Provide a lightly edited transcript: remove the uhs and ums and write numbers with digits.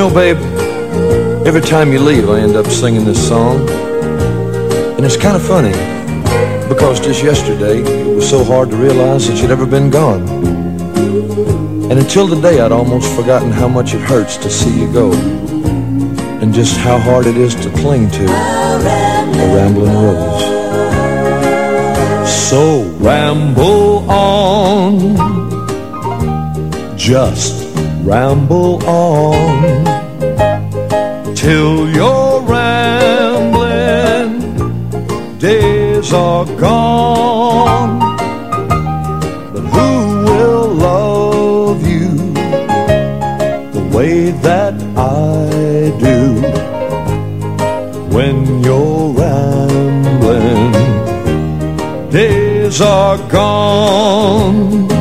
know, babe, every time you leave, I end up singing this song. And it's kind of funny, because just yesterday, it was so hard to realize that you'd ever been gone. And until today, I'd almost forgotten how much it hurts to see you go, and just how hard it is to cling to a rambling rose. So ramble on, just ramble on, till your rambling days are gone. But who will love you the way that I do when you're rambling days are gone?